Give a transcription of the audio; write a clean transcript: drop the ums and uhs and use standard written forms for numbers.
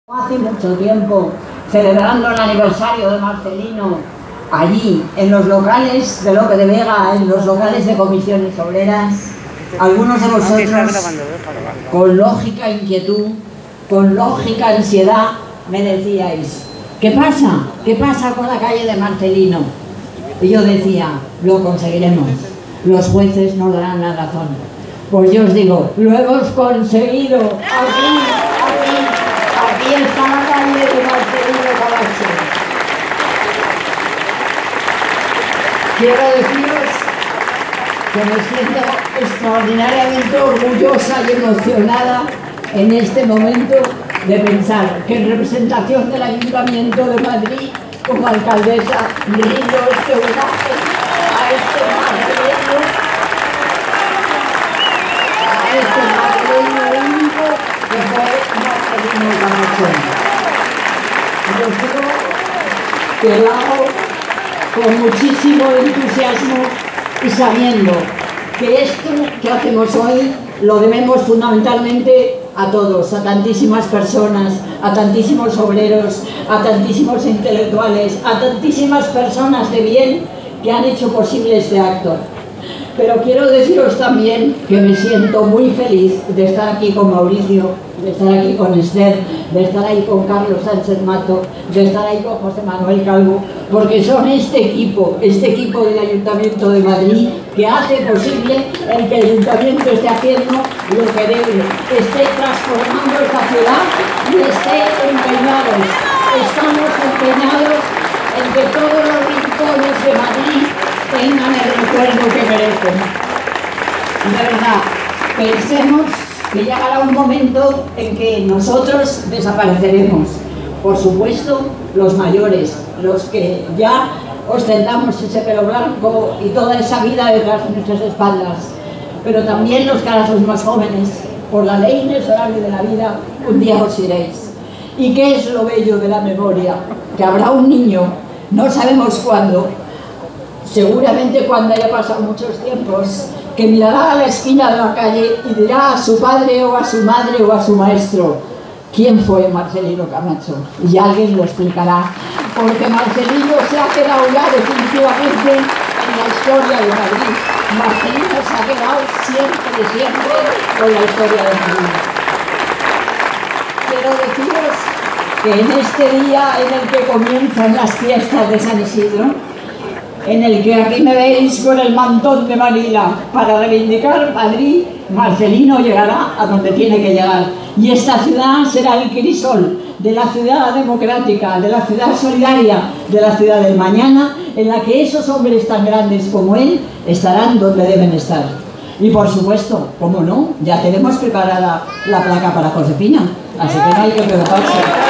Hace mucho tiempo, celebrando el aniversario de Marcelino, allí, en los locales de Lope de Vega, en los locales de comisiones obreras, algunos de vosotros, con lógica inquietud, con lógica ansiedad, me decíais: ¿qué pasa? ¿Qué pasa con la calle de Marcelino? Y yo decía: lo conseguiremos, los jueces nos darán la razón. Pues yo os digo, lo hemos conseguido. Aquí está la calle de Marcelino Camacho. Quiero deciros que me siento extraordinariamente orgullosa y emocionada en este momento de pensar que en representación del Ayuntamiento de Madrid, como alcaldesa, rindo este homenaje a este madrileño único que fue Marcelino Camacho. Yo creo que lo hago con muchísimo entusiasmo y sabiendo que esto que hacemos hoy lo debemos fundamentalmente a todos, a tantísimas personas, a tantísimos obreros, a tantísimos intelectuales, a tantísimas personas de bien que han hecho posible este acto. Pero quiero deciros también que me siento muy feliz de estar aquí con Mauricio, de estar aquí con Esther, de estar ahí con Carlos Sánchez Mato, de estar ahí con José Manuel Calvo, porque son este equipo del Ayuntamiento de Madrid que hace posible el que el Ayuntamiento esté haciendo lo que debe, esté transformando esta ciudad y esté empeñados. Estamos empeñados en que todos los rincones de Madrid tengan el recuerdo que merecen. De verdad, pensemos que llegará un momento en que nosotros desapareceremos. Por supuesto, los mayores, los que ya ostentamos ese pelo blanco y toda esa vida detrás de nuestras espaldas. Pero también los que ahora sois más jóvenes, por la ley inexorable de la vida, un día os iréis. ¿Y qué es lo bello de la memoria? Que habrá un niño, no sabemos cuándo, seguramente cuando haya pasado muchos tiempos, que mirará a la esquina de la calle y dirá a su padre o a su madre o a su maestro: ¿quién fue Marcelino Camacho? Y alguien lo explicará, porque Marcelino se ha quedado ya definitivamente en la historia de Madrid. Marcelino se ha quedado siempre con la historia de Madrid. Quiero deciros que en este día en el que comienzan las fiestas de San Isidro, en el que aquí me veis con el mantón de Manila para reivindicar Madrid, Marcelino llegará a donde tiene que llegar. Y esta ciudad será el crisol de la ciudad democrática, de la ciudad solidaria, de la ciudad del mañana, en la que esos hombres tan grandes como él estarán donde deben estar. Y por supuesto, como no, ya tenemos preparada la placa para Josefina, así que no hay que preocuparse.